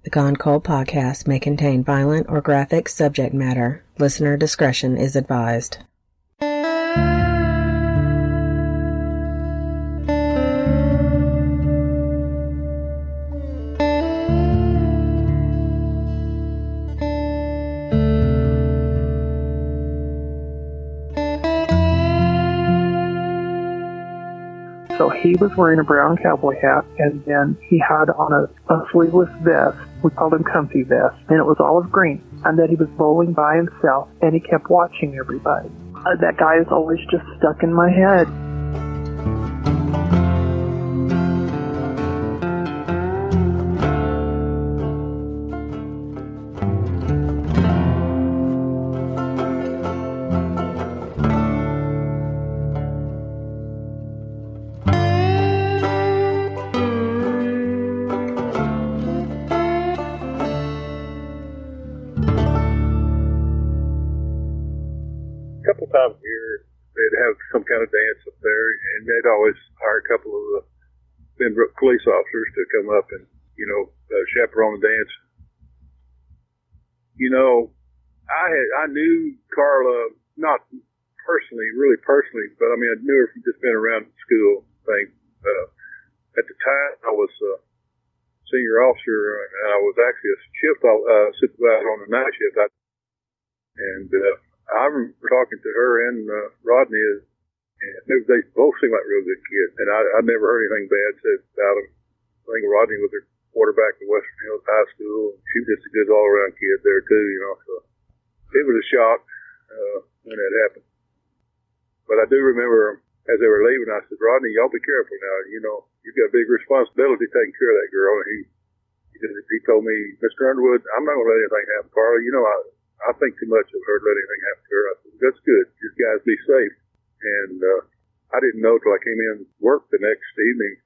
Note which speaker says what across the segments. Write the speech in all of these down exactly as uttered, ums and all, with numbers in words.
Speaker 1: The Gone Cold podcast may contain violent or graphic subject matter. Listener discretion is advised.
Speaker 2: So he was wearing a brown cowboy hat, and then he had on a, a sleeveless vest. We called him Comfy Vest, and it was olive green. And then he was bowling by himself, and he kept watching everybody. Uh, that guy is always just stuck in my head.
Speaker 3: Times a year, they'd have some kind of dance up there, and they'd always hire a couple of the Benbrook police officers to come up and, you know, uh, chaperone the dance. You know, I had, I knew Carla, not personally, really personally, but I mean, I knew her from just being around the school thing. Uh, at the time, I was a senior officer, and I was actually a shift uh, supervisor on the night shift. I, and, uh, I remember talking to her and uh, Rodney, and they both seemed like real good kids, and I, I never heard anything bad said about them. I think Rodney was their quarterback at Western Hills High School, and she was just a good all-around kid there too, you know. So it was a shock uh, when that happened. But I do remember as they were leaving, I said, Rodney, y'all be careful now. You know, you've got a big responsibility taking care of that girl. And he, he, he told me, Mister Underwood, I'm not going to let anything happen, Carla. You know, I. I think too much of her to let anything happen to her. I said, that's good. You guys be safe. And uh, I didn't know till I came in to work the next evening.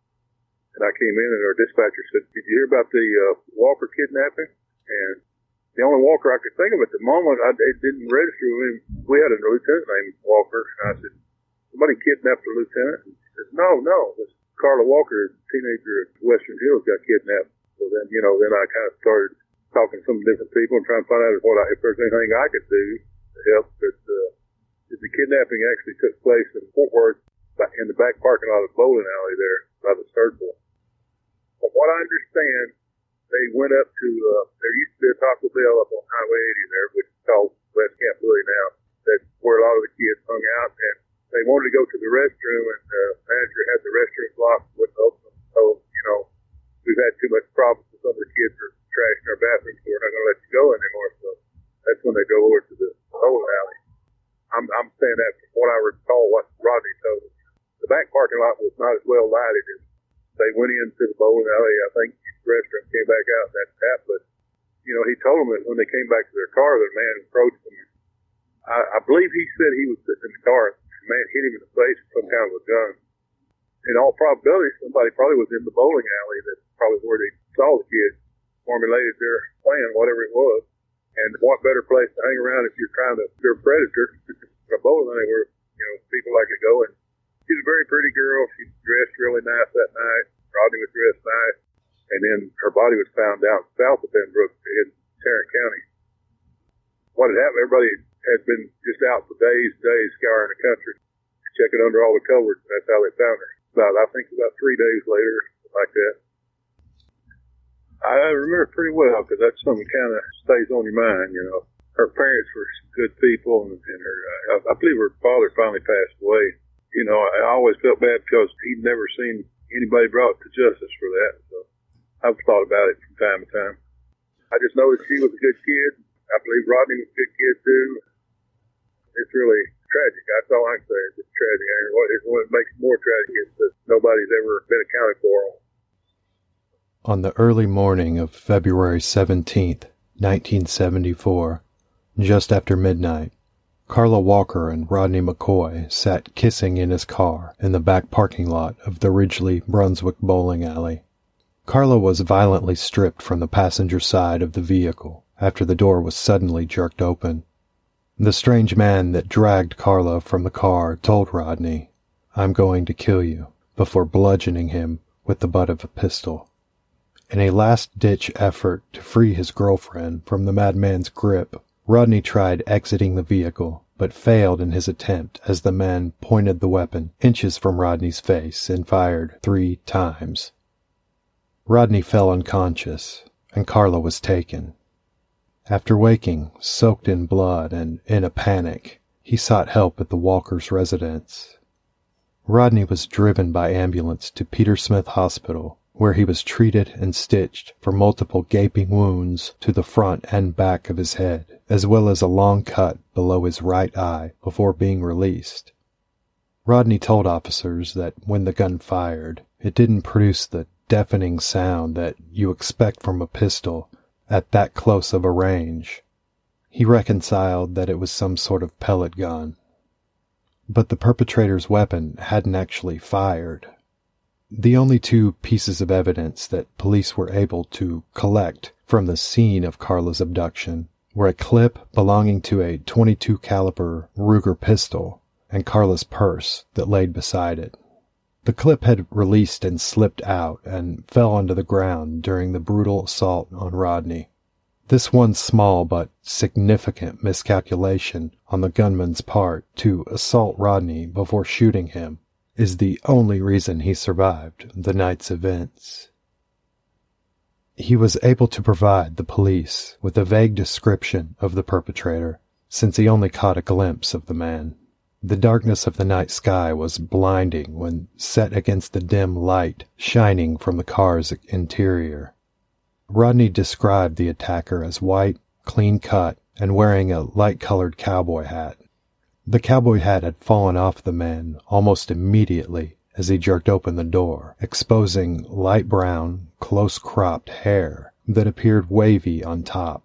Speaker 3: And I came in and our dispatcher said, did you hear about the uh, Walker kidnapping? And the only Walker I could think of at the moment, I, it didn't register with him. We had a lieutenant named Walker. And I said, somebody kidnapped a lieutenant? And he said, no, no. This Carla Walker, a teenager at Western Hills, got kidnapped. So then, you know, then I kind of started talking to some different people and trying to find out what I, if there's anything I could do to help. But uh, the kidnapping actually took place in Fort Worth in the back parking lot of the bowling alley there by the circle. From what I understand, they went up to, uh, there used to be a Taco Bell up on Highway eighty there, which is called West Camp Louis now, that's where a lot of the kids hung out. And they wanted to go to the restroom, and the manager had the restroom locked, wouldn't open them. So, you know, we've had too much problems with some of the kids are trash in our bathrooms, so we're not going to let you go anymore. So that's when they go over to the bowling alley. I'm, I'm saying that from what I recall, what Rodney told us. The back parking lot was not as well lighted as they went into the bowling alley. I think the restaurant came back out and that's that. But, you know, he told them that when they came back to their car, the man approached them. I, I believe he said he was sitting in the car. The man hit him in the face with some kind of a gun. In all probability, somebody probably was in the bowling alley. That's probably where they saw the kids, formulated their plan, whatever it was. And what better place to hang around if you're trying to, you're a predator, a bowling alley where, you know, people like to go. And she's a very pretty girl. She dressed really nice that night. Rodney was dressed nice. And then her body was found down south of Benbrook in Tarrant County. What had happened, everybody had been just out for days, days scouring the country, checking under all the covers. That's how they found her. About, I think about three days later, like that. I remember pretty well because that's something kind of stays on your mind, you know. Her parents were good people, and, and her, uh, I believe her father finally passed away. You know, I always felt bad because he'd never seen anybody brought to justice for that. So I've thought about it from time to time. I just know that she was a good kid. I believe Rodney was a good kid too. It's really tragic. That's all I can say. It's tragic. And what, what makes it more tragic is that nobody's ever been accounted for.
Speaker 4: On the early morning of February seventeenth, nineteen seventy-four, just after midnight, Carla Walker and Rodney McCoy sat kissing in his car in the back parking lot of the Ridgely Brunswick bowling alley. Carla was violently stripped from the passenger side of the vehicle after the door was suddenly jerked open. The strange man that dragged Carla from the car told Rodney, "I'm going to kill you," before bludgeoning him with the butt of a pistol. In a last-ditch effort to free his girlfriend from the madman's grip, Rodney tried exiting the vehicle, but failed in his attempt as the man pointed the weapon inches from Rodney's face and fired three times. Rodney fell unconscious, and Carla was taken. After waking, soaked in blood and in a panic, he sought help at the Walkers' residence. Rodney was driven by ambulance to Peter Smith Hospital, where he was treated and stitched for multiple gaping wounds to the front and back of his head, as well as a long cut below his right eye before being released. Rodney told officers that when the gun fired, it didn't produce the deafening sound that you expect from a pistol at that close of a range. He reconciled that it was some sort of pellet gun. But the perpetrator's weapon hadn't actually fired. The only two pieces of evidence that police were able to collect from the scene of Carla's abduction were a clip belonging to a twenty-two caliber Ruger pistol and Carla's purse that laid beside it. The clip had released and slipped out and fell onto the ground during the brutal assault on Rodney. This one small but significant miscalculation on the gunman's part to assault Rodney before shooting him is the only reason he survived the night's events. He was able to provide the police with a vague description of the perpetrator, since he only caught a glimpse of the man. The darkness of the night sky was blinding when set against the dim light shining from the car's interior. Rodney described the attacker as white, clean-cut, and wearing a light-colored cowboy hat. The cowboy hat had fallen off the man almost immediately as he jerked open the door, exposing light brown, close-cropped hair that appeared wavy on top.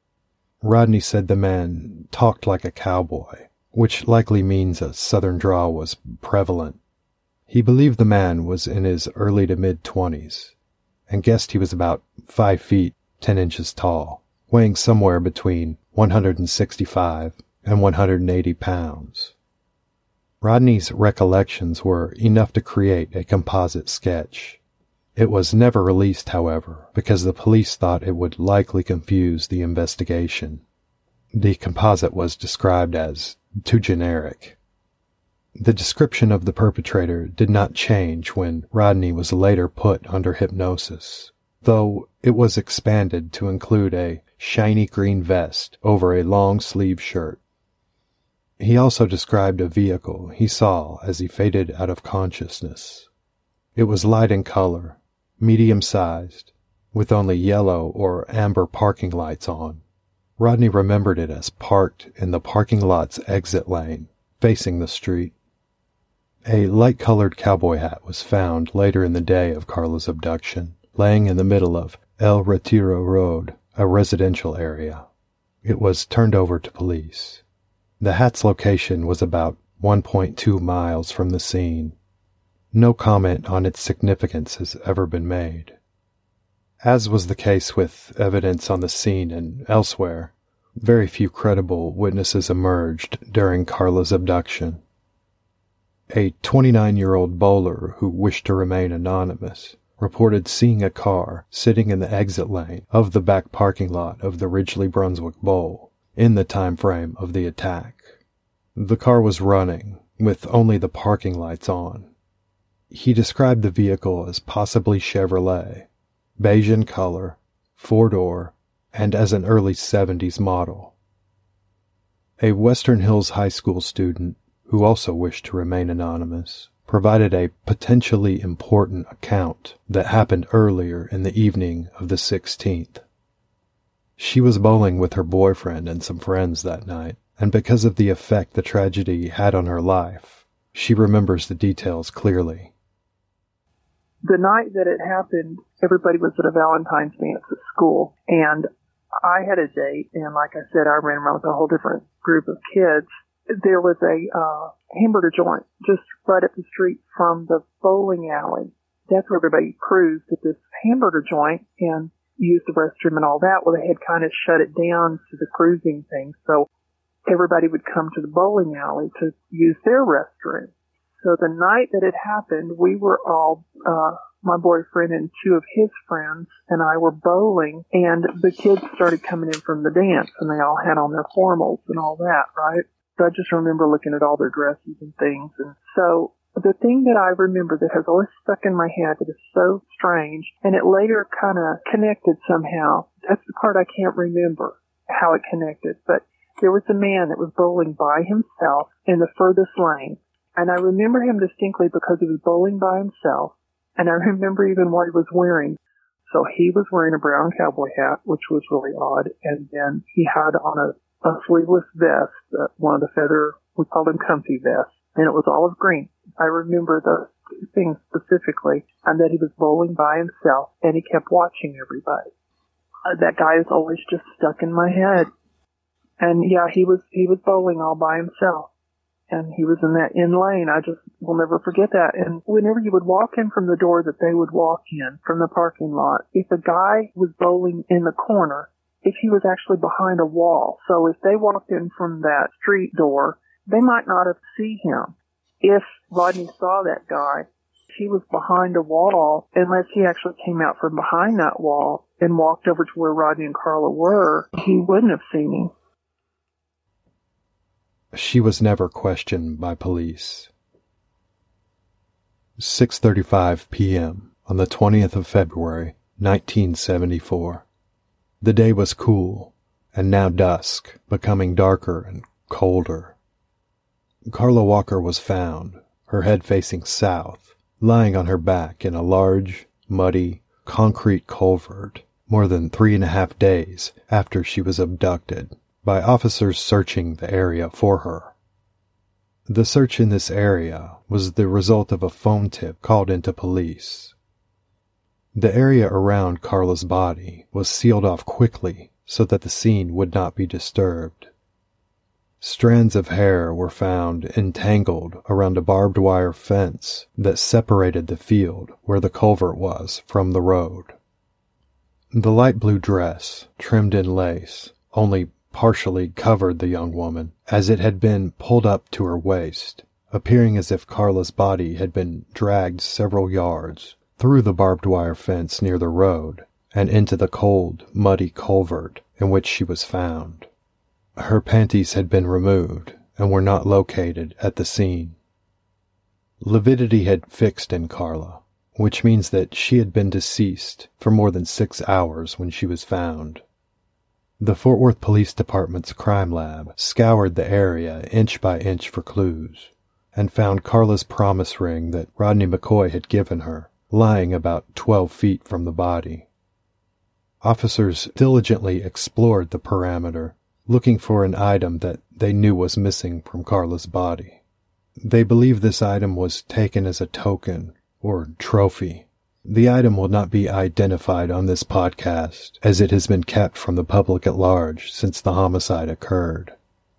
Speaker 4: Rodney said the man talked like a cowboy, which likely means a southern drawl was prevalent. He believed the man was in his early to mid-twenties, and guessed he was about five feet, ten inches tall, weighing somewhere between one hundred sixty-five and one hundred eighty pounds. Rodney's recollections were enough to create a composite sketch. It was never released, however, because the police thought it would likely confuse the investigation. The composite was described as too generic. The description of the perpetrator did not change when Rodney was later put under hypnosis, though it was expanded to include a shiny green vest over a long-sleeved shirt. He also described a vehicle he saw as he faded out of consciousness. It was light in color, medium-sized, with only yellow or amber parking lights on. Rodney remembered it as parked in the parking lot's exit lane, facing the street. A light-colored cowboy hat was found later in the day of Carla's abduction, laying in the middle of El Retiro Road, a residential area. It was turned over to police. The hat's location was about one point two miles from the scene. No comment on its significance has ever been made. As was the case with evidence on the scene and elsewhere, very few credible witnesses emerged during Carla's abduction. A twenty-nine-year-old bowler who wished to remain anonymous reported seeing a car sitting in the exit lane of the back parking lot of the Ridgely Brunswick Bowl in the time frame of the attack. The car was running, with only the parking lights on. He described the vehicle as possibly Chevrolet, beige in color, four-door, and as an early seventies model. A Western Hills High School student, who also wished to remain anonymous, provided a potentially important account that happened earlier in the evening of the sixteenth. She was bowling with her boyfriend and some friends that night, and because of the effect the tragedy had on her life, she remembers the details clearly.
Speaker 2: The night that it happened, everybody was at a Valentine's dance at school, and I had a date, and like I said, I ran around with a whole different group of kids. There was a uh, hamburger joint just right up the street from the bowling alley. That's where everybody cruised at this hamburger joint and used the restroom and all that. Well, they had kind of shut it down to the cruising thing, so everybody would come to the bowling alley to use their restroom. So the night that it happened, we were all uh my boyfriend and two of his friends and I were bowling, and the kids started coming in from the dance, and they all had on their formals and all that, right? So I just remember looking at all their dresses and things. And so the thing that I remember that has always stuck in my head that is so strange, and it later kind of connected somehow, that's the part I can't remember how it connected, but there was a man that was bowling by himself in the furthest lane, and I remember him distinctly because he was bowling by himself, and I remember even what he was wearing. So he was wearing a brown cowboy hat, which was really odd, and then he had on a, a sleeveless vest, uh, one of the feather, we called them comfy vests, and it was olive green. I remember those two things specifically, and that he was bowling by himself, and he kept watching everybody. Uh, that guy is always just stuck in my head. And yeah, he was, he was bowling all by himself. And he was in that in lane. I just will never forget that. And whenever you would walk in from the door that they would walk in from the parking lot, if a guy was bowling in the corner, if he was actually behind a wall, so if they walked in from that street door, they might not have seen him. If Rodney saw that guy, he was behind a wall, unless he actually came out from behind that wall and walked over to where Rodney and Carla were, he wouldn't have seen him.
Speaker 4: She was never questioned by police. six thirty-five p.m. on the twentieth of February, nineteen seventy-four. The day was cool, and now dusk, becoming darker and colder. Carla Walker was found, her head facing south, lying on her back in a large, muddy, concrete culvert, more than three and a half days after she was abducted, by officers searching the area for her. The search in this area was the result of a phone tip called into police. The area around Carla's body was sealed off quickly so that the scene would not be disturbed. Strands of hair were found entangled around a barbed wire fence that separated the field where the culvert was from the road. The light blue dress, trimmed in lace, only partially covered the young woman, as it had been pulled up to her waist, appearing as if Carla's body had been dragged several yards through the barbed wire fence near the road and into the cold, muddy culvert in which she was found. Her panties had been removed and were not located at the scene. Lividity had fixed in Carla, which means that she had been deceased for more than six hours when she was found. The Fort Worth Police Department's crime lab scoured the area inch by inch for clues and found Carla's promise ring that Rodney McCoy had given her, lying about twelve feet from the body. Officers diligently explored the perimeter, looking for an item that they knew was missing from Carla's body. They believe this item was taken as a token or trophy. The item will not be identified on this podcast, as it has been kept from the public at large since the homicide occurred.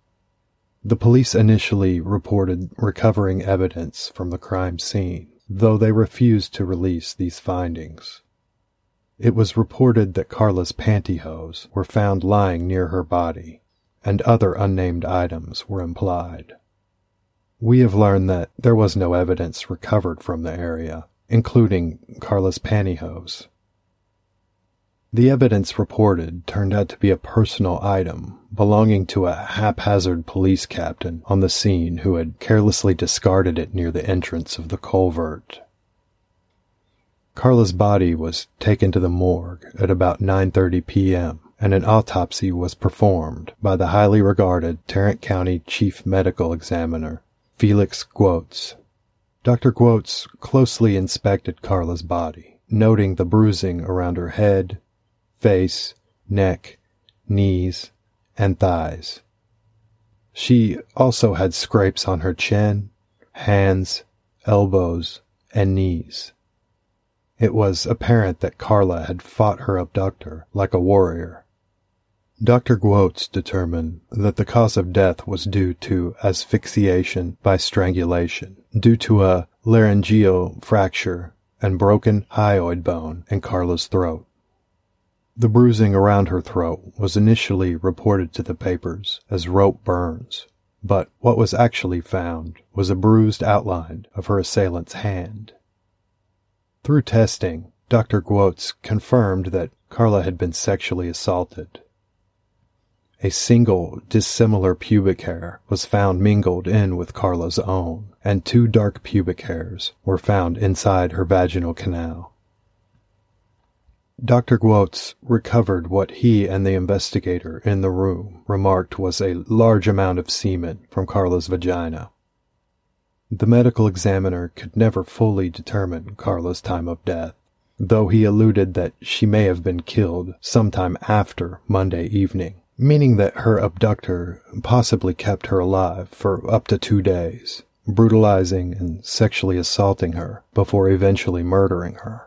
Speaker 4: The police initially reported recovering evidence from the crime scene, though they refused to release these findings. It was reported that Carla's pantyhose were found lying near her body, and other unnamed items were implied. We have learned that there was no evidence recovered from the area, including Carla's pantyhose. The evidence reported turned out to be a personal item belonging to a haphazard police captain on the scene who had carelessly discarded it near the entrance of the culvert. Carla's body was taken to the morgue at about nine thirty p.m., and an autopsy was performed by the highly regarded Tarrant County Chief Medical Examiner, Felix Guotz. Doctor Guotz closely inspected Carla's body, noting the bruising around her head, face, neck, knees, and thighs. She also had scrapes on her chin, hands, elbows, and knees. It was apparent that Carla had fought her abductor like a warrior. Doctor Guotz determined that the cause of death was due to asphyxiation by strangulation, due to a laryngeal fracture and broken hyoid bone in Carla's throat. The bruising around her throat was initially reported to the papers as rope burns, but what was actually found was a bruised outline of her assailant's hand. Through testing, Doctor Gwotes confirmed that Carla had been sexually assaulted. A single dissimilar pubic hair was found mingled in with Carla's own, and two dark pubic hairs were found inside her vaginal canal. Doctor Gwotes recovered what he and the investigator in the room remarked was a large amount of semen from Carla's vagina. The medical examiner could never fully determine Carla's time of death, though he alluded that she may have been killed sometime after Monday evening, meaning that her abductor possibly kept her alive for up to two days, brutalizing and sexually assaulting her before eventually murdering her.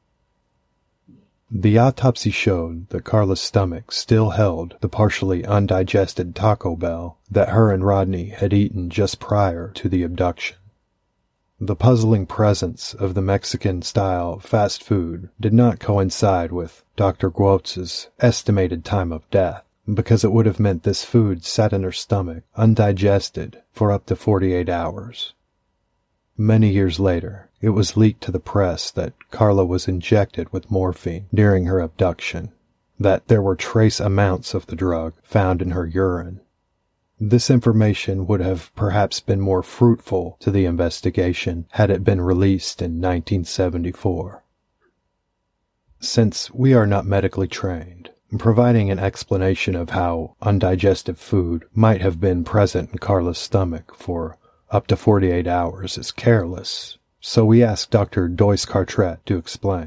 Speaker 4: The autopsy showed that Carla's stomach still held the partially undigested Taco Bell that her and Rodney had eaten just prior to the abduction. The puzzling presence of the Mexican-style fast food did not coincide with Doctor Gwotes' estimated time of death, because it would have meant this food sat in her stomach undigested for up to forty-eight hours. Many years later, it was leaked to the press that Carla was injected with morphine during her abduction, that there were trace amounts of the drug found in her urine. This information would have perhaps been more fruitful to the investigation had it been released in nineteen seventy-four. Since we are not medically trained, providing an explanation of how undigested food might have been present in Carla's stomach for up to forty-eight hours is careless, so we asked Doctor Doyce Cartret to explain.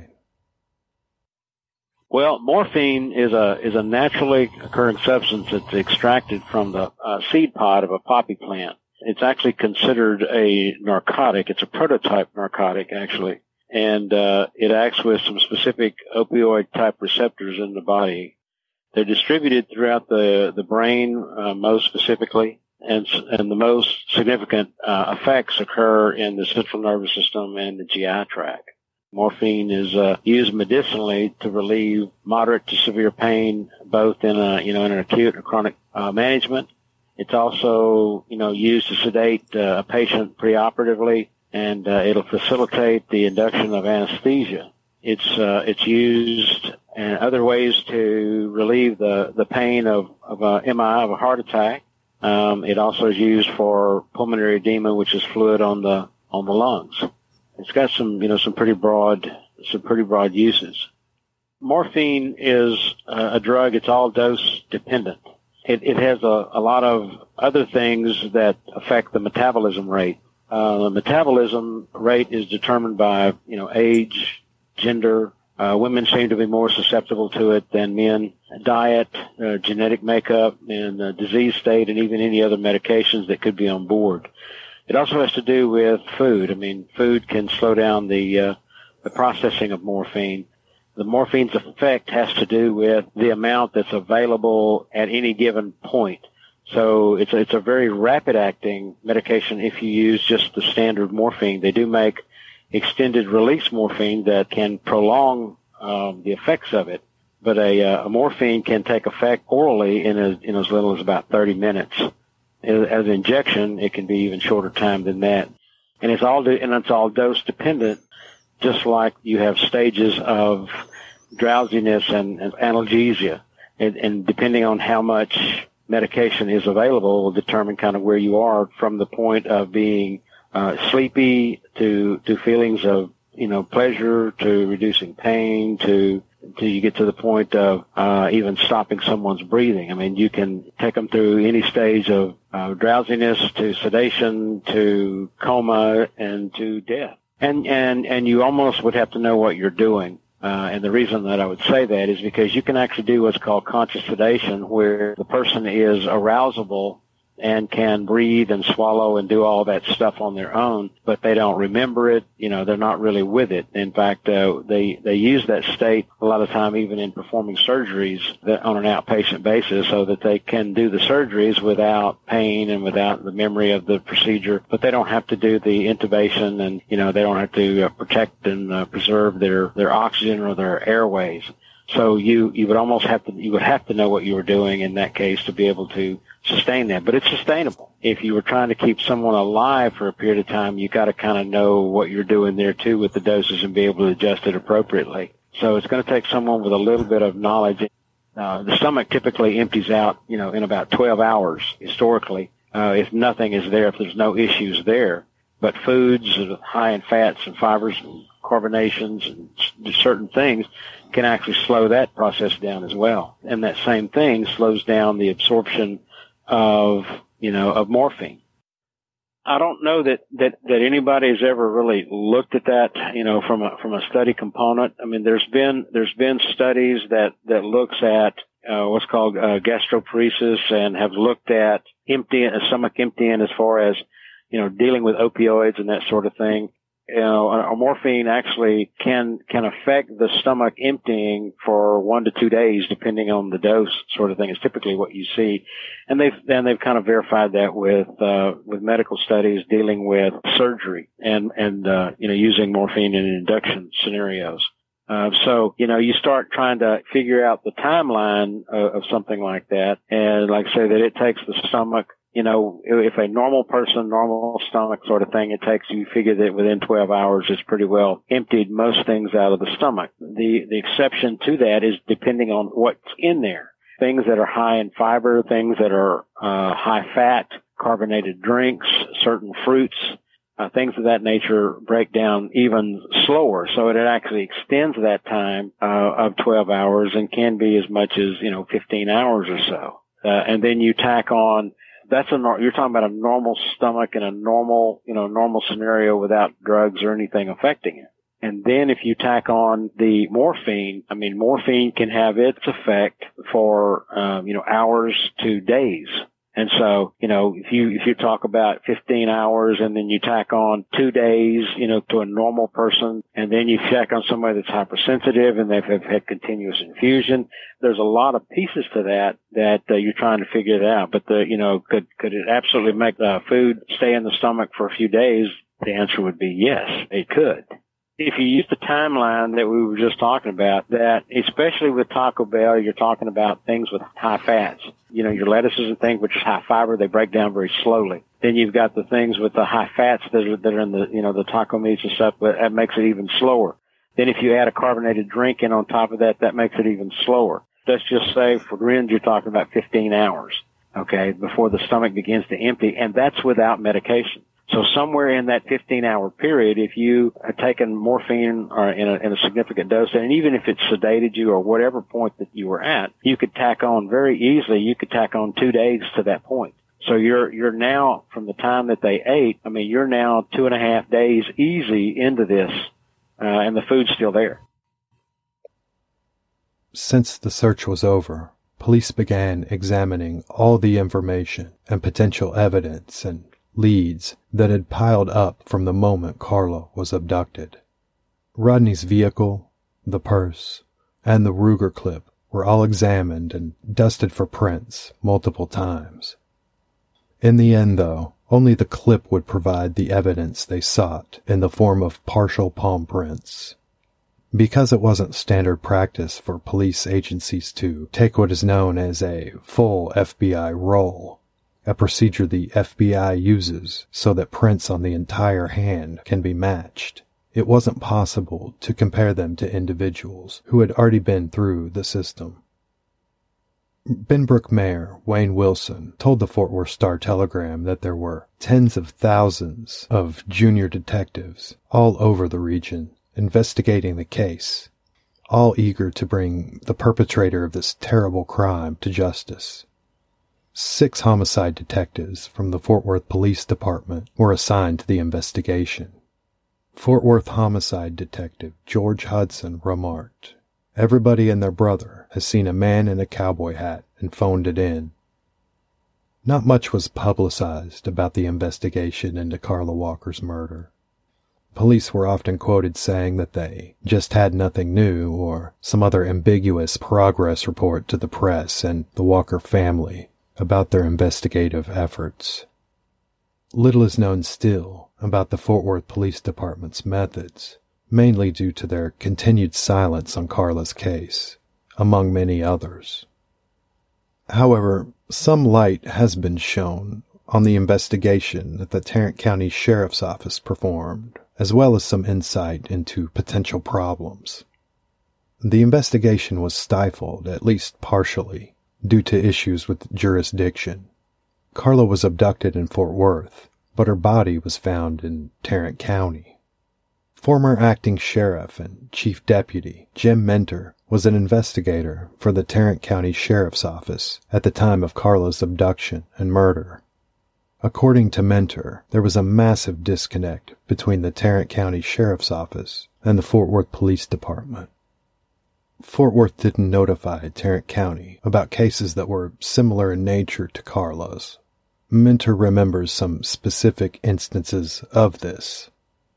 Speaker 5: Well, morphine is a is a naturally occurring substance that's extracted from the uh, seed pod of a poppy plant. It's actually considered a narcotic. It's a prototype narcotic, actually, and uh, it acts with some specific opioid-type receptors in the body. They're distributed throughout the the brain, uh, most specifically, and and the most significant uh, effects occur in the central nervous system and the G I tract. Morphine is uh, used medicinally to relieve moderate to severe pain, both in a you know in an acute or chronic uh, management. It's also you know used to sedate uh, a patient preoperatively, and uh, it'll facilitate the induction of anesthesia. It's uh, it's used in other ways to relieve the the pain of of a M I of a heart attack. Um, it also is used for pulmonary edema, which is fluid on the on the lungs. It's got some, you know, some pretty broad, some pretty broad uses. Morphine is uh, a drug. It's all dose dependent. It, it has a, a lot of other things that affect the metabolism rate. Uh, the metabolism rate is determined by, you know, age, gender. Uh, women seem to be more susceptible to it than men. Diet, uh, genetic makeup, and uh, disease state, and even any other medications that could be on board. It also has to do with food. I mean, food can slow down the uh, the processing of morphine. The morphine's effect has to do with the amount that's available at any given point. So it's a, it's a very rapid-acting medication if you use just the standard morphine. They do make extended-release morphine that can prolong um, the effects of it, but a, uh, a morphine can take effect orally in as, in as little as about thirty minutes. As an injection, it can be even shorter time than that. And it's all, and it's all dose dependent, just like you have stages of drowsiness and, and analgesia. And, and depending on how much medication is available will determine kind of where you are from the point of being uh, sleepy to, to feelings of, you know, pleasure, to reducing pain, to until you get to the point of uh, even stopping someone's breathing. I mean, you can take them through any stage of uh, drowsiness to sedation to coma and to death. And, and, and you almost would have to know what you're doing. Uh, and the reason that I would say that is because you can actually do what's called conscious sedation, where the person is arousable and can breathe and swallow and do all that stuff on their own, but they don't remember it. You know, they're not really with it. In fact, uh, they, they use that state a lot of time even in performing surgeries that on an outpatient basis so that they can do the surgeries without pain and without the memory of the procedure, but they don't have to do the intubation and, you know, they don't have to uh, protect and uh, preserve their, their oxygen or their airways. So you, you would almost have to, you would have to know what you were doing in that case to be able to sustain that. But it's sustainable. If you were trying to keep someone alive for a period of time, you got to kind of know what you're doing there too with the doses and be able to adjust it appropriately. So it's going to take someone with a little bit of knowledge. Uh, the stomach typically empties out, you know, in about twelve hours historically, uh, if nothing is there, if there's no issues there. But foods high in fats and fibers and carbonations and certain things can actually slow that process down as well. And that same thing slows down the absorption of, you know, of morphine. I don't know that, that, that anybody has ever really looked at that, you know, from a, from a study component. I mean, there's been, there's been studies that, that looks at, uh, what's called, uh, gastroparesis and have looked at emptying, a stomach emptying as far as, you know, dealing with opioids and that sort of thing. You know, a morphine actually can, can affect the stomach emptying for one to two days, depending on the dose sort of thing is typically what you see. And they've, then they've kind of verified that with, uh, with medical studies dealing with surgery and, and, uh, you know, using morphine in induction scenarios. Uh, so, you know, you start trying to figure out the timeline of, of something like that. And like I say, that it takes the stomach, you know, if a normal person, normal stomach sort of thing, it takes, you figure that within twelve hours, it's pretty well emptied most things out of the stomach. The, the exception to that is depending on what's in there. Things that are high in fiber, things that are, uh, high fat, carbonated drinks, certain fruits, uh, things of that nature break down even slower. So it actually extends that time, uh, of twelve hours and can be as much as, you know, fifteen hours or so. Uh, and then you tack on, That's a, you're talking about a normal stomach in a normal, you know, normal scenario without drugs or anything affecting it. And then if you tack on the morphine, I mean, morphine can have its effect for, um, you know, hours to days. And so, you know, if you, if you talk about fifteen hours and then you tack on two days, you know, to a normal person, and then you tack on somebody that's hypersensitive and they've had continuous infusion, there's a lot of pieces to that that uh, you're trying to figure it out. But the, you know, could, could it absolutely make the food stay in the stomach for a few days? The answer would be yes, it could. If you use the timeline that we were just talking about, that especially with Taco Bell, you're talking about things with high fats. You know, your lettuces and things, which is high fiber, they break down very slowly. Then you've got the things with the high fats that are, that are in the, you know, the taco meats and stuff, but that makes it even slower. Then if you add a carbonated drink in on top of that, that makes it even slower. Let's just say for grins, you're talking about fifteen hours, okay, before the stomach begins to empty, and that's without medication. So somewhere in that fifteen hour period, if you have taken morphine or in a, in a significant dose, and even if it sedated you or whatever point that you were at, you could tack on very easily, you could tack on two days to that point. So you're, you're now, from the time that they ate, I mean, you're now two and a half days easy into this, uh, and the food's still there.
Speaker 4: Since the search was over, police began examining all the information and potential evidence and leads that had piled up from the moment Karla was abducted. Rodney's vehicle, the purse, and the Ruger clip were all examined and dusted for prints multiple times. In the end, though, only the clip would provide the evidence they sought in the form of partial palm prints. Because it wasn't standard practice for police agencies to take what is known as a full F B I roll, a procedure the F B I uses so that prints on the entire hand can be matched, it wasn't possible to compare them to individuals who had already been through the system. Benbrook Mayor Wayne Wilson told the Fort Worth Star-Telegram that there were tens of thousands of junior detectives all over the region investigating the case, all eager to bring the perpetrator of this terrible crime to justice. Six homicide detectives from the Fort Worth Police Department were assigned to the investigation. Fort Worth homicide detective George Hudson remarked, "Everybody and their brother has seen a man in a cowboy hat and phoned it in." Not much was publicized about the investigation into Karla Walker's murder. Police were often quoted saying that they just had nothing new or some other ambiguous progress report to the press and the Walker family about their investigative efforts. Little is known still about the Fort Worth Police Department's methods, mainly due to their continued silence on Karla's case. among many others. However, some light has been shown on the investigation that the Tarrant County Sheriff's Office performed, as well as some insight into potential problems. The investigation was stifled, at least partially, due to issues with jurisdiction. Carla was abducted in Fort Worth, but her body was found in Tarrant County. Former acting sheriff and chief deputy Jim Mentor was an investigator for the Tarrant County Sheriff's Office at the time of Carla's abduction and murder. According to Mentor, there was a massive disconnect between the Tarrant County Sheriff's Office and the Fort Worth Police Department. Fort Worth didn't notify Tarrant County about cases that were similar in nature to Carla's. Mentor remembers some specific instances of this.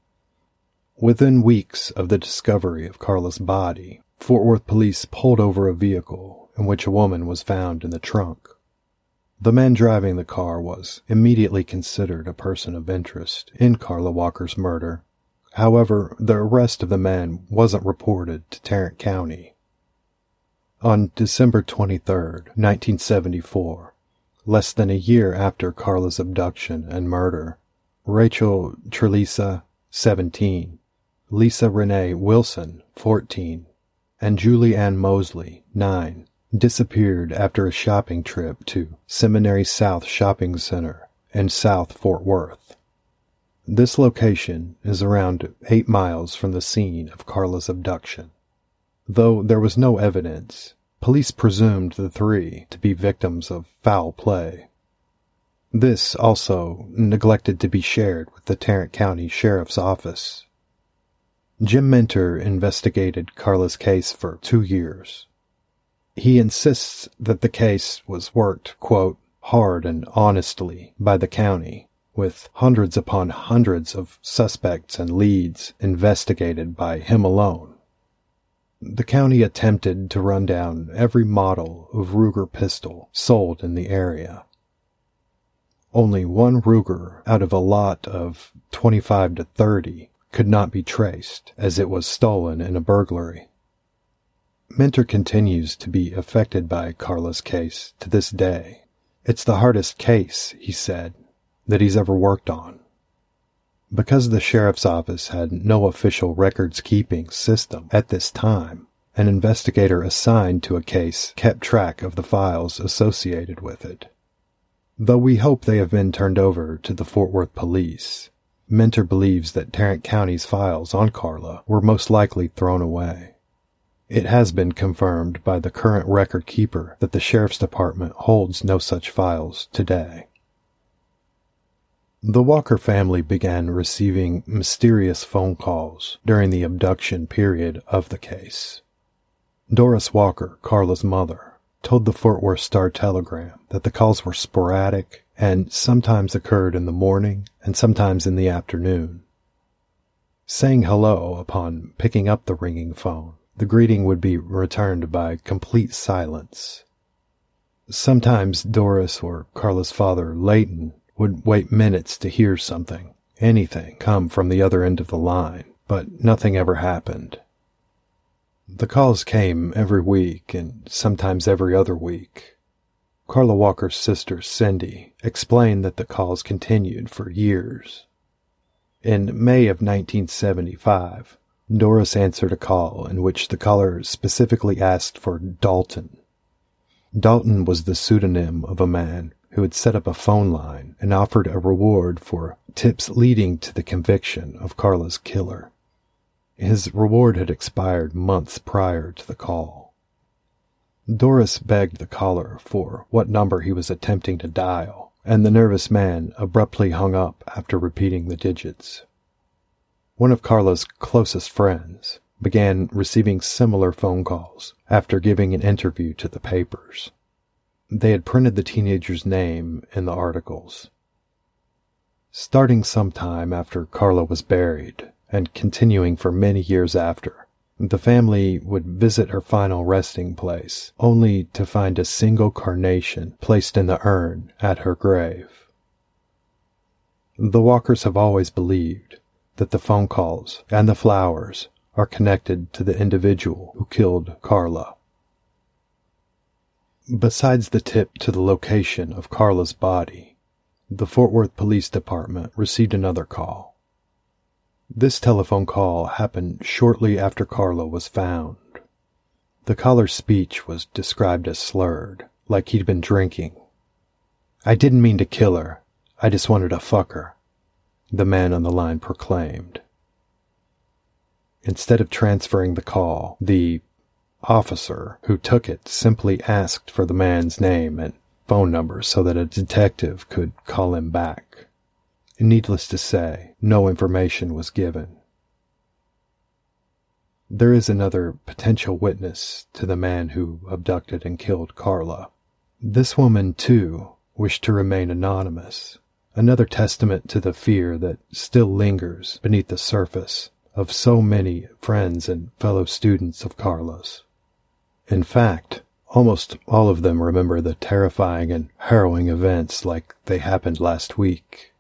Speaker 4: Within weeks of the discovery of Carla's body, Fort Worth police pulled over a vehicle in which a woman was found in the trunk. The man driving the car was immediately considered a person of interest in Carla Walker's murder. However, the arrest of the man wasn't reported to Tarrant County. On December twenty-third, nineteen seventy-four, less than a year after Carla's abduction and murder, Rachel Trelisa, seventeen, Lisa Renee Wilson, fourteen, and Julie Ann Mosley, nine, disappeared after a shopping trip to Seminary South Shopping Center in South Fort Worth. This location is around eight miles from the scene of Carla's abduction. Though there was no evidence, police presumed the three to be victims of foul play. This also neglected to be shared with the Tarrant County Sheriff's Office. Jim Mentor investigated Carla's case for two years. He insists that the case was worked, quote, hard and honestly by the county, with hundreds upon hundreds of suspects and leads investigated by him alone. The county attempted to run down every model of Ruger pistol sold in the area. Only one Ruger out of a lot of twenty-five to thirty could not be traced, as it was stolen in a burglary. Mentor continues to be affected by Carla's case to this day. It's the hardest case, he said, that he's ever worked on. Because the sheriff's office had no official records-keeping system at this time, an investigator assigned to a case kept track of the files associated with it. Though we hope they have been turned over to the Fort Worth police, Mentor believes that Tarrant County's files on Carla were most likely thrown away. It has been confirmed by the current record keeper that the Sheriff's Department holds no such files today. The Walker family began receiving mysterious phone calls during the abduction period of the case. Doris Walker, Carla's mother, told the Fort Worth Star-Telegram that the calls were sporadic and sometimes occurred in the morning and sometimes in the afternoon. Saying hello upon picking up the ringing phone, the greeting would be returned by complete silence. Sometimes Doris or Carla's father, Leighton, would wait minutes to hear something, anything, come from the other end of the line, but nothing ever happened. The calls came every week and sometimes every other week. Carla Walker's sister, Cindy, explained that the calls continued for years. In May of nineteen seventy-five, Doris answered a call in which the caller specifically asked for Dalton. Dalton was the pseudonym of a man who had set up a phone line and offered a reward for tips leading to the conviction of Carla's killer. His reward had expired months prior to the call. Doris begged the caller for what number he was attempting to dial, and the nervous man abruptly hung up after repeating the digits. One of Carla's closest friends began receiving similar phone calls after giving an interview to the papers. They had printed the teenager's name in the articles. Starting sometime after Carla was buried, and continuing for many years after, the family would visit her final resting place, only to find a single carnation placed in the urn at her grave. The Walkers have always believed that the phone calls and the flowers are connected to the individual who killed Carla. Besides the tip to the location of Carla's body, the Fort Worth Police Department received another call. This telephone call happened shortly after Carla was found. The caller's speech was described as slurred, like he'd been drinking. "I didn't mean to kill her. I just wanted to fuck her," the man on the line proclaimed. Instead of transferring the call, the officer who took it simply asked for the man's name and phone number so that a detective could call him back. Needless to say, no information was given. There is another potential witness to the man who abducted and killed Carla. This woman, too, wished to remain anonymous, another testament to the fear that still lingers beneath the surface of so many friends and fellow students of Carla's. In fact, almost all of them remember the terrifying and harrowing events like they happened last week.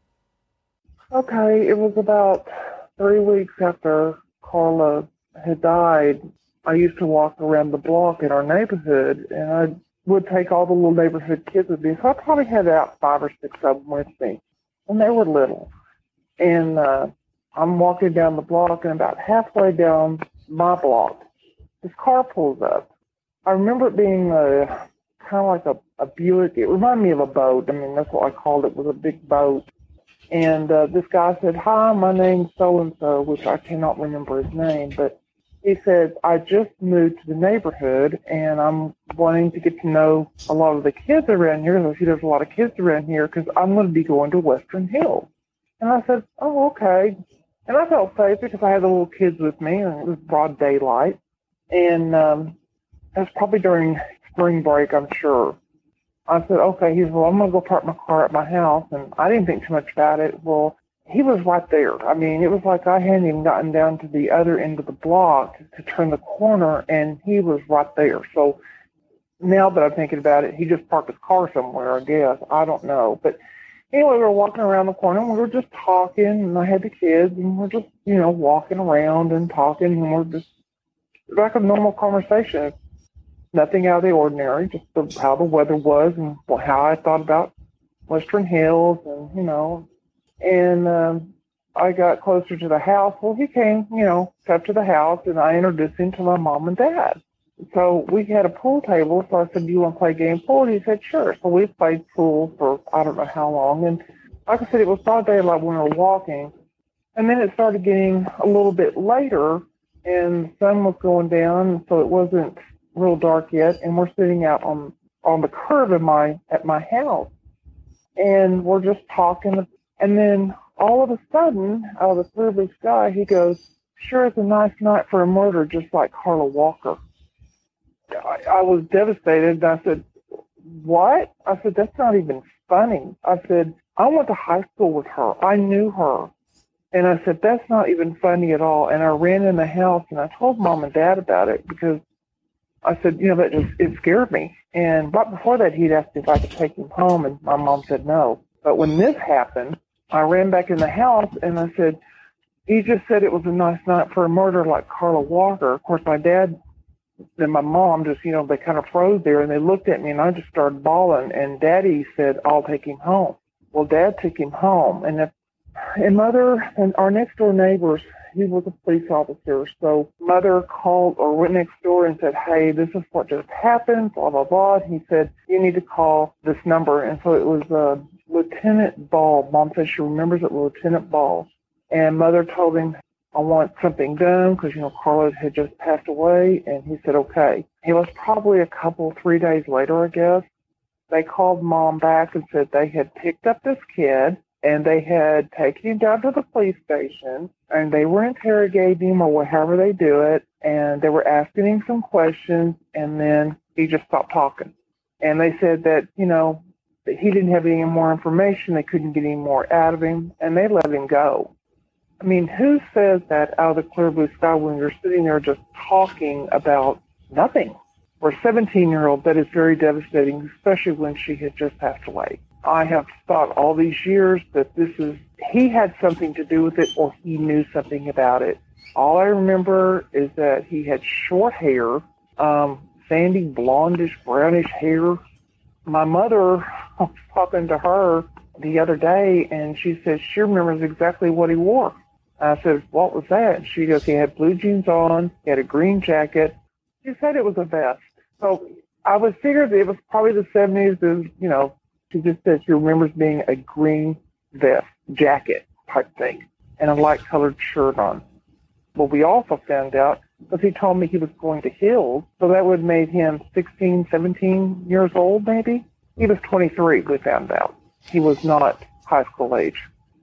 Speaker 2: Okay, it was about three weeks after Carla had died. I used to walk around the block in our neighborhood, and I would take all the little neighborhood kids with me. So I probably had about five or six of them with me, and they were little. And uh, I'm walking down the block, and about halfway down my block, this car pulls up. I remember it being a, kind of like a, a Buick. It reminded me of a boat. I mean, that's what I called it. It was a big boat. And uh, this guy said, "Hi, my name's so-and-so," which I cannot remember his name. But he said, "I just moved to the neighborhood, and I'm wanting to get to know a lot of the kids around here. I see there's a lot of kids around here because I'm going to be going to Western Hills." And I said, "Oh, okay." And I felt safe because I had the little kids with me, and it was broad daylight. And um, it was probably during spring break, I'm sure. I said, "Okay." He said, "Well, I'm going to go park my car at my house." And I didn't think too much about it. Well, he was right there. I mean, it was like I hadn't even gotten down to the other end of the block to turn the corner, and he was right there. So now that I'm thinking about it, he just parked his car somewhere, I guess. I don't know. But anyway, we were walking around the corner, and we were just talking, and I had the kids, and we're just, you know, walking around and talking, and we're just like a normal conversation. Nothing out of the ordinary, just the, how the weather was and how I thought about Western Hills, and, you know. And um, I got closer to the house. Well, he came, you know, up to the house, and I introduced him to my mom and dad. So we had a pool table, so I said, "Do you want to play game pool?" And he said, "Sure." So we played pool for I don't know how long. And like I said, it was broad daylight when we were walking. And then it started getting a little bit later, and the sun was going down, so it wasn't real dark yet. And we're sitting out on on the curb in my at my house, and we're just talking. And then all of a sudden, out of the clear blue sky, he goes, "Sure, it's a nice night for a murder, just like Carla Walker." I, I was devastated. I said, "What?" I said, "That's not even funny." I said, "I went to high school with her. I knew her." And I said, "That's not even funny at all." And I ran in the house, and I told Mom and Dad about it because I said, you know, that just, it scared me. And right before that, he'd asked if I could take him home, and my mom said no. But when this happened, I ran back in the house, and I said, "He just said it was a nice night for a murder like Carla Walker." Of course, my dad and my mom just, you know, they kind of froze there, and they looked at me, and I just started bawling. And Daddy said, "I'll take him home." Well, Dad took him home, and if, and Mother and our next door neighbors, he was a police officer. So Mother called or went next door and said, "Hey, this is what just happened, blah, blah, blah." And he said, "You need to call this number." And so it was uh, Lieutenant Ball. Mom says she remembers it was Lieutenant Ball. And Mother told him, "I want something done," because, you know, Carla had just passed away. And he said, okay. It was probably a couple, three days later, I guess. They called Mom back and said they had picked up this kid, and they had taken him down to the police station, and they were interrogating him, or however they do it, and they were asking him some questions, and then he just stopped talking. And they said that, you know, that he didn't have any more information, they couldn't get any more out of him, and they let him go. I mean, who says that out of the clear blue sky when you're sitting there just talking about nothing? For a seventeen-year-old, that is very devastating, especially when she had just passed away. I have thought all these years that this is, he had something to do with it, or he knew something about it. All I remember is that he had short hair, um, sandy, blondish, brownish hair. My mother, I was talking to her the other day, and she said she remembers exactly what he wore. I said, what was that? And she goes, he had blue jeans on, he had a green jacket. She said it was a vest. So I was figured it was probably the seventies. Is, you know, she just said she remembers being a green vest, jacket type thing, and a light-colored shirt on. Well, we also found out, because he told me he was going to Hills, so that would have made him sixteen, seventeen years old, maybe. He was twenty-three, we found out. He was not high school age.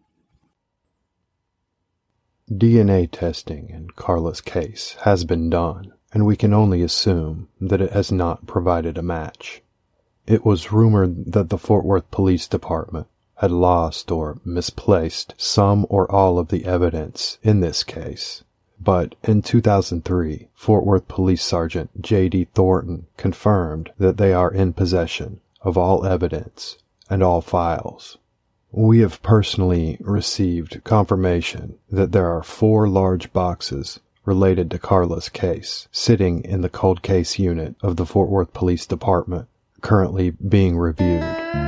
Speaker 4: D N A testing in Carla's case has been done, and we can only assume that it has not provided a match. It was rumored that the Fort Worth Police Department had lost or misplaced some or all of the evidence in this case. But in two thousand three, Fort Worth Police Sergeant J D Thornton confirmed that they are in possession of all evidence and all files. We have personally received confirmation that there are four large boxes related to Carla's case sitting in the cold case unit of the Fort Worth Police Department, currently being reviewed.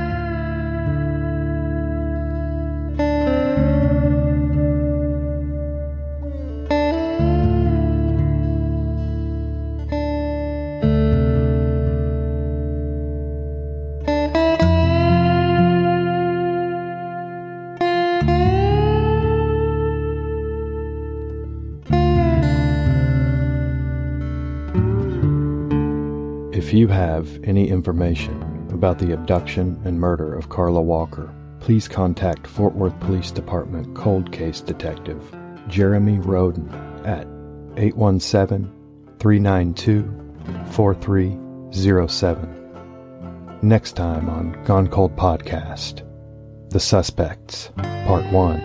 Speaker 4: If you have any information about the abduction and murder of Carla Walker, please contact Fort Worth Police Department Cold Case Detective Jeremy Roden at eight one seven, three nine two, four three zero seven. Next time on Gone Cold Podcast, The Suspects, Part one.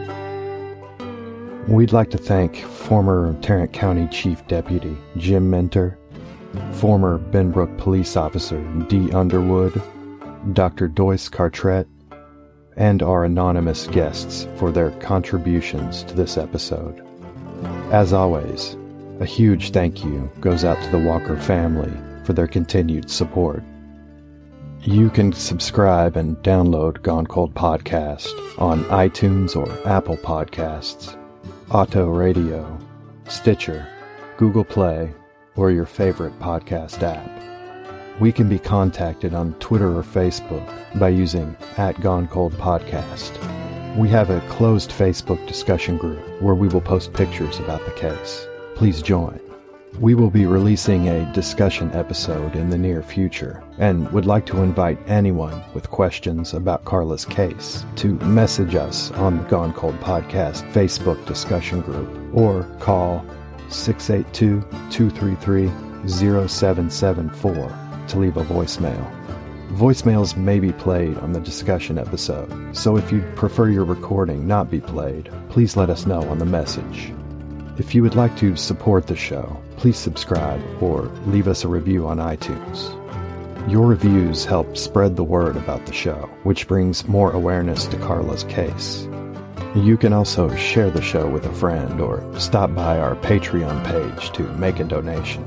Speaker 4: We'd like to thank former Tarrant County Chief Deputy Jim Mentor, former Benbrook Police Officer Dee Underwood, Doctor Doyce Cartret, and our anonymous guests for their contributions to this episode. As always, a huge thank you goes out to the Walker family for their continued support. You can subscribe and download Gone Cold Podcast on iTunes or Apple Podcasts, Auto Radio, Stitcher, Google Play, or your favorite podcast app. We can be contacted on Twitter or Facebook by using at Gone Cold Podcast. We have a closed Facebook discussion group where we will post pictures about the case. Please join. We will be releasing a discussion episode in the near future and would like to invite anyone with questions about Carla's case to message us on the Gone Cold Podcast Facebook discussion group or call six eight two, two three three, zero seven seven four to leave a voicemail. Voicemails may be played on the discussion episode, so if you'd prefer your recording not be played, please let us know on the message. If you would like to support the show, please subscribe or leave us a review on iTunes. Your reviews help spread the word about the show, which brings more awareness to Carla's case. You can also share the show with a friend or stop by our Patreon page to make a donation.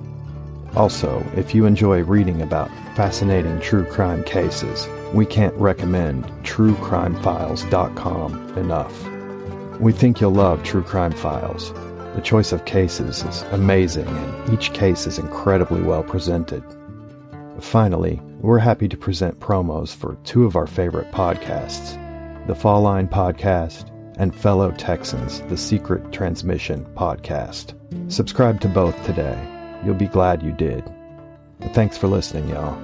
Speaker 4: Also, if you enjoy reading about fascinating true crime cases, we can't recommend true crime files dot com enough. We think you'll love True Crime Files. The choice of cases is amazing and each case is incredibly well presented. Finally, we're happy to present promos for two of our favorite podcasts, The Fall Line Podcast, and Fellow Texans, The Secret Transmission Podcast. Subscribe to both today. You'll be glad you did. Thanks for listening, y'all.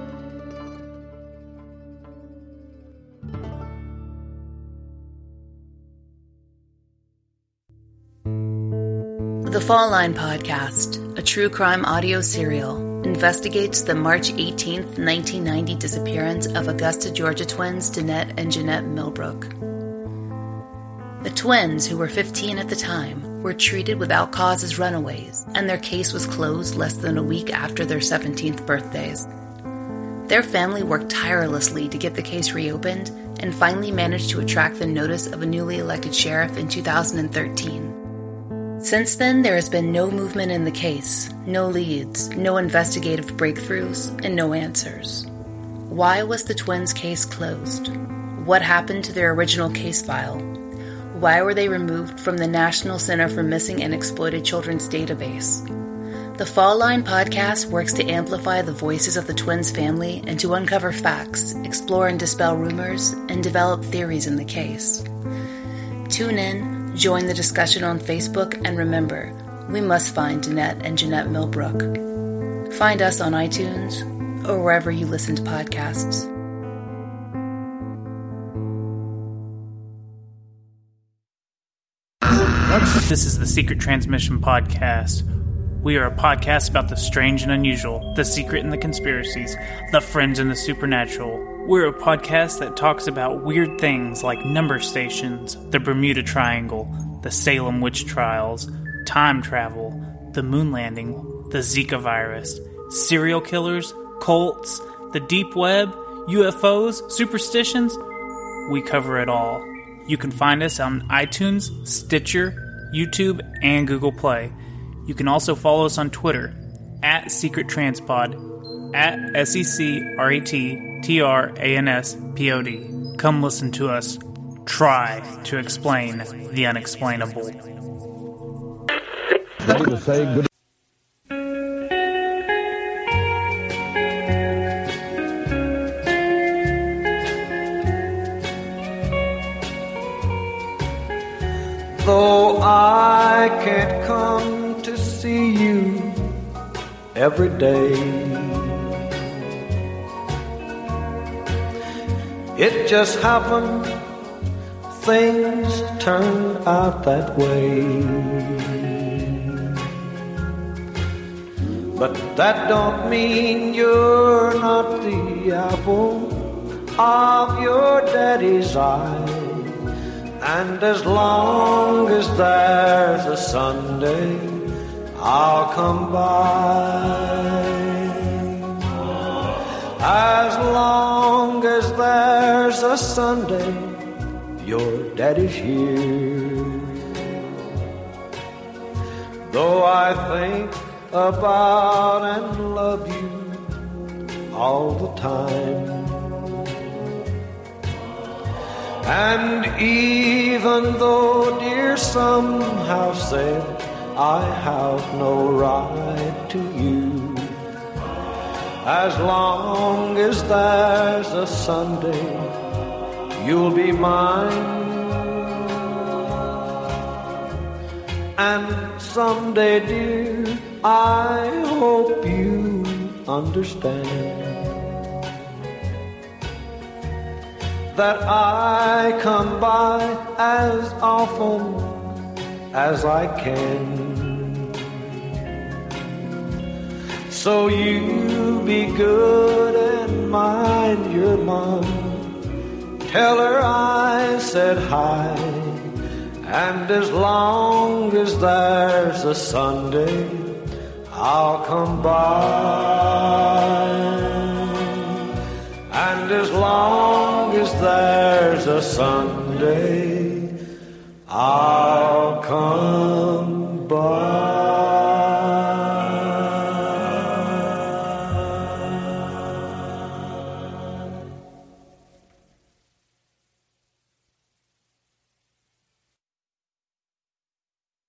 Speaker 6: The Fall Line Podcast, a true crime audio serial, investigates the March eighteenth, nineteen ninety disappearance of Augusta, Georgia twins Danette and Jeanette Millbrook. The twins, who were fifteen at the time, were treated without cause as runaways, and their case was closed less than a week after their seventeenth birthdays. Their family worked tirelessly to get the case reopened and finally managed to attract the notice of a newly elected sheriff in two thousand thirteen. Since then, there has been no movement in the case, no leads, no investigative breakthroughs, and no answers. Why was the twins' case closed? What happened to their original case file? Why were they removed from the National Center for Missing and Exploited Children's database? The Fall Line podcast works to amplify the voices of the twins' family and to uncover facts, explore and dispel rumors, and develop theories in the case. Tune in, join the discussion on Facebook, and remember, we must find Danette and Jeanette Millbrook. Find us on iTunes or wherever you listen to podcasts.
Speaker 7: This is the Secret Transmission Podcast. We are a podcast about the strange and unusual, the secret and the conspiracies, the friends and the supernatural. We're a podcast that talks about weird things like number stations, the Bermuda Triangle, the Salem witch trials, time travel, the moon landing, the Zika virus, serial killers, cults, the deep web, U F Os, superstitions. We cover it all. You can find us on iTunes, Stitcher, YouTube, and Google Play. You can also follow us on Twitter, at Secret Transpod, at S E C R E T T R A N S P O D. Come listen to us try to explain the unexplainable.
Speaker 8: Ready to say good.
Speaker 9: Though I can't come to see you every day, it just happened, things turned out that way. But that don't mean you're not the apple of your daddy's eye. And as long as there's a Sunday, I'll come by. As long as there's a Sunday, your daddy's here. Though I think about and love you all the time, and even though dear somehow said I have no right to you, as long as there's a Sunday, you'll be mine. And someday, dear, I hope you understand that I come by as often as I can. So you be good and mind your mom. Tell her I said hi. And as long as there's a Sunday, I'll come by. And as long as there's a Sunday, I'll come